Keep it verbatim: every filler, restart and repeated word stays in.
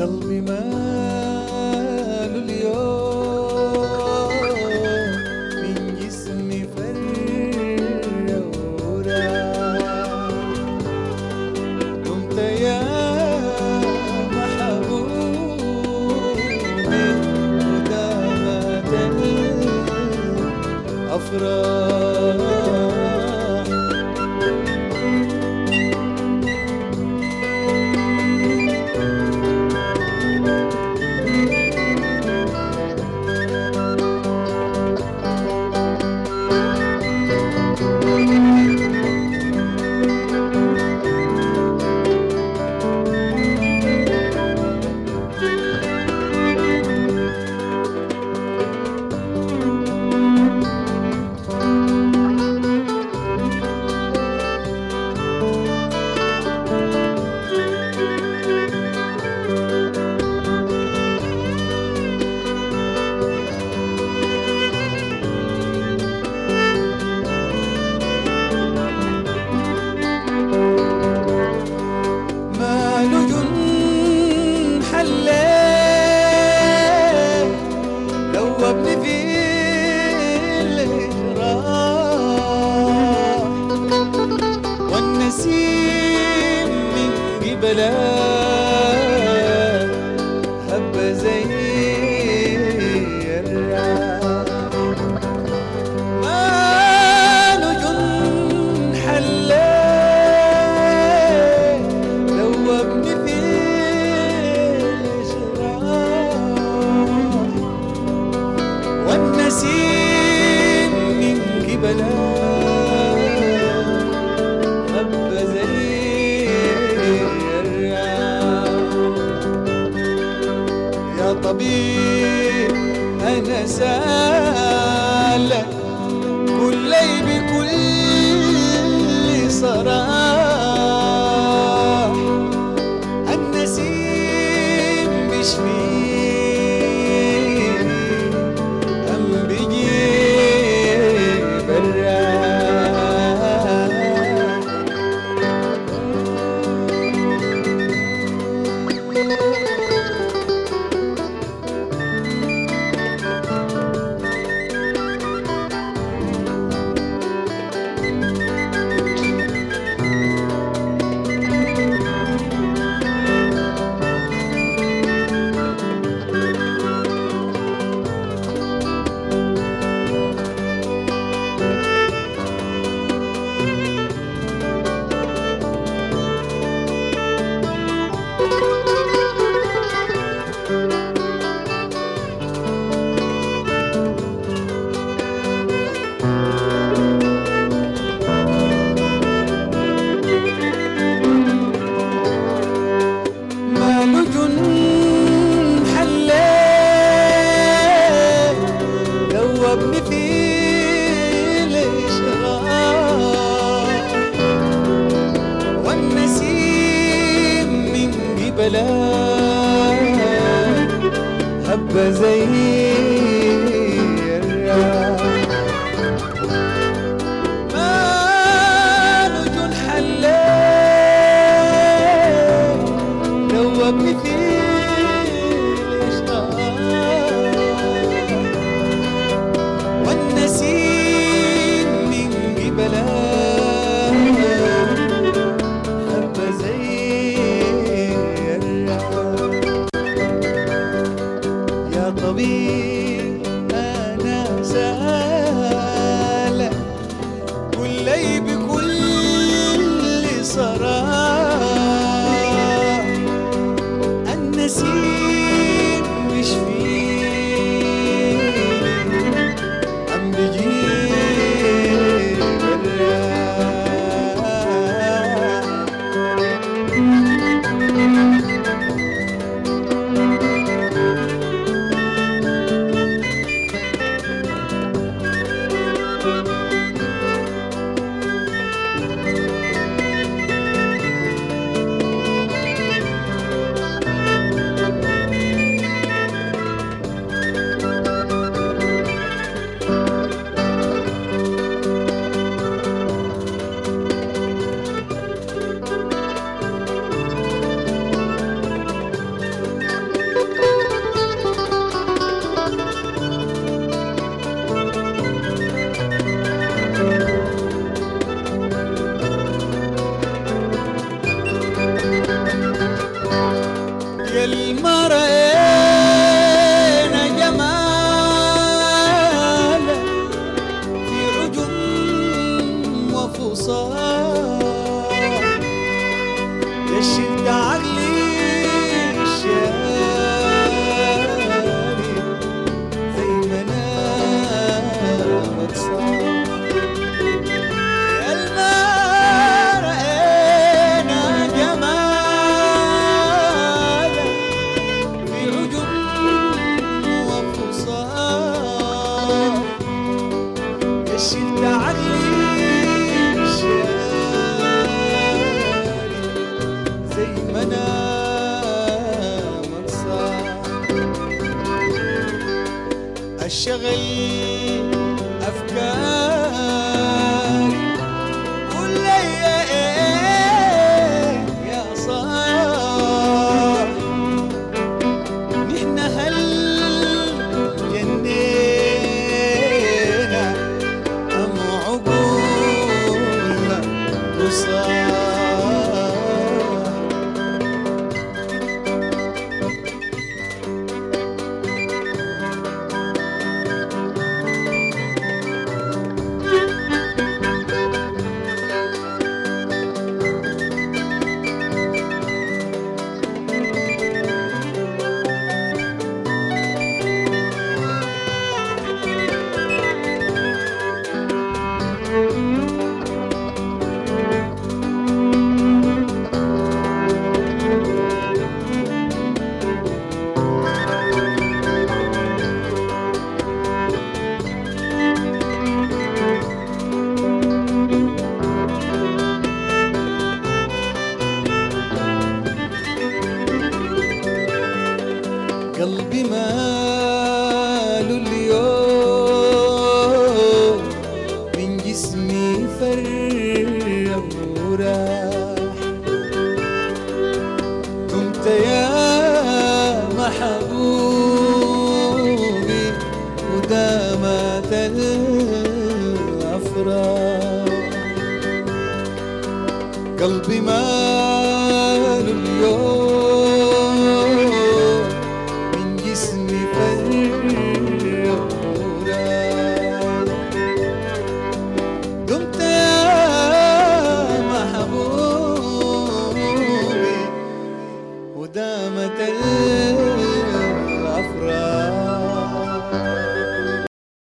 قلبي ماله اليوم من جسمي فرة وراح. قمت يا محبوبي ودامت الأفراح. دوبني في الجراح والنسيم من قبلك هب زي الرياح. ماله جن حليت دوبني في الجراح والنسيم من قبلك هب زي الرياح. يا طبيب أنا سالك قل لي بكل صراح النسيم بيشفيني أم بيجيب الراح. دوبني في الإشراق والنسيم من قبلك هب زي الرياح. ماله جن حليت دوبني في والنسيم من قبلك هب زي الرياح. يا طبيب وصار يا شلت عقلي الشاري زي ما نامت صار يا الماء رأينا جمالك في عجب وفصال يا شلت عقلي زي ما نامت صار الشغل أفكاري ولا يا صاح نحن هل جنينا أم عقولنا قصار قلبي ماله اليوم من جسمي فرق وراح كنت يا محبوبي ودامت الأفراح قلبي ماله اليوم دمت يا محبوبي ودامت